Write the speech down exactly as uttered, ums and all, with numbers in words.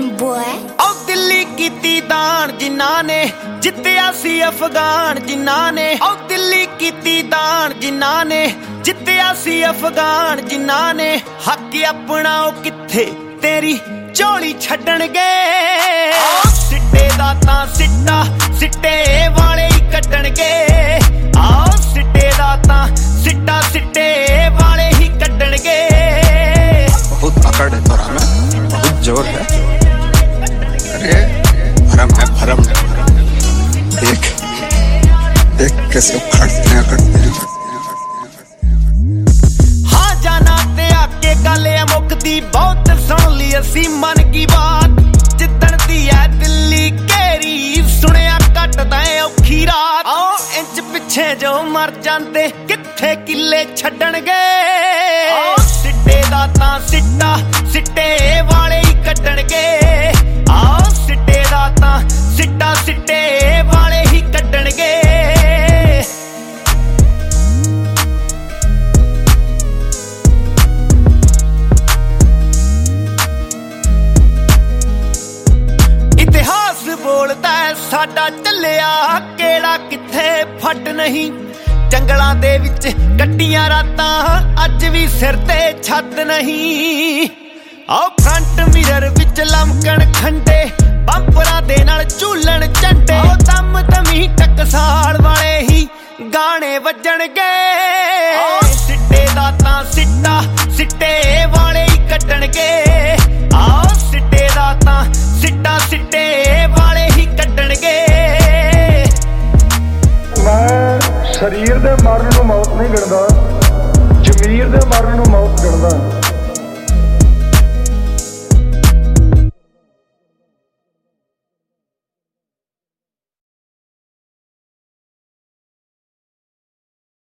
Damn boy ओ दिल्ली कीती दान जिन्हां ने जित्तिया सी अफगान जिन्हां ने ओ दिल्ली कीती दान जिन्हां ने जित्तिया सी अफगान जिन्हां ने हक अपना ओ किथे तेरी झोली छड्डणगे सिट्टे दा तां सिट्टा सिट्टे वाले ही कड्डणगे आओ सिट्टे दा तां सिट्टा सिट्टे वाले ही कड्डणगे। बहुत अकड़ है तोरा में, बहुत जोर है। अरे भरम है भरम, देख देख कैसे उखड़ते हैं करते हैं। हाँ जाना ते आके गल मुकदी बहुत सुन ली असी मन की बात जिद्दन दी है दिल्ली घेरी सुनिया कटदा है औखी रात। आओ इंच पिछे जो मर जांदे किथे किले छड्डणगे सिट्टे दा तां सिट्टा सिट्टे वाले ही कड्डणगे आओ सिट्टे दा तां सिट्टा सिट्टे वाले ही कड्डणगे। इतिहास बोलदा है साडा चलिया केड़ा किथे फट नहीं जंगलां दे विच कट्टियां रातां अज भी सिर ते छत नहीं। आओ फ्रंट मिरर विच लमकण खंडे बंपरां दे नाल झूलन झंडे दम दमी टकसाल वाले ही गाने वजणगे सिट्टे दा तां सिट्टा सिट्टे वाले ही कड्डणगे आओ सिट्टे दा तां सिट्टा सिट्टे वाले ही कड्डणगे। मैं शरीर दे मरण नूं मौत नहीं गिणदा, जमीर दे मरण नूं मौत गिणदा।